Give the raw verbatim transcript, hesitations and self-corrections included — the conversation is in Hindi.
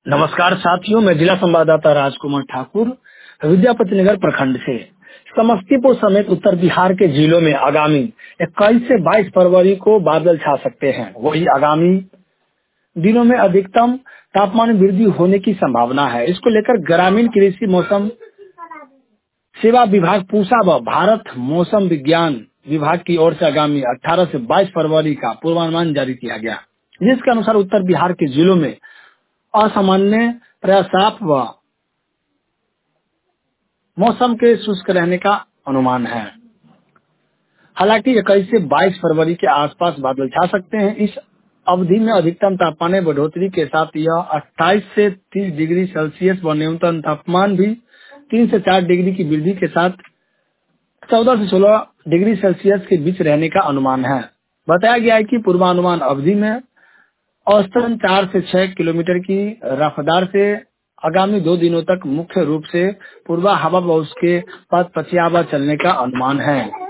नमस्कार साथियों, मैं जिला संवाददाता राजकुमार ठाकुर विद्यापति नगर प्रखंड से। समस्तीपुर समेत उत्तर बिहार के जिलों में आगामी इक्कीस से बाईस फरवरी को बादल छा सकते हैं। वही आगामी दिनों में अधिकतम तापमान में वृद्धि होने की संभावना है। इसको लेकर ग्रामीण कृषि मौसम सेवा विभाग पूसा व भारत मौसम विज्ञान विभाग की ओर से आगामी अठारह से बाईस फरवरी का पूर्वानुमान जारी किया गया, जिसके अनुसार उत्तर बिहार के जिलों में असामान्य प्रायः साफ व मौसम के शुष्क रहने का अनुमान है। हालांकि इक्कीस से बाईस फरवरी के आसपास बादल छा सकते हैं। इस अवधि में अधिकतम तापमान में बढ़ोतरी के साथ यह अट्ठाईस से तीस डिग्री सेल्सियस व न्यूनतम तापमान भी तीन से चार डिग्री की वृद्धि के साथ चौदह से सोलह डिग्री सेल्सियस के बीच रहने का अनुमान है। बताया गया है कि पूर्वानुमान अवधि में औसतन चार से छह किलोमीटर की रफ्तार से आगामी दो दिनों तक मुख्य रूप से पूर्वा हवा व उसके बाद पछिया हवा चलने का अनुमान है।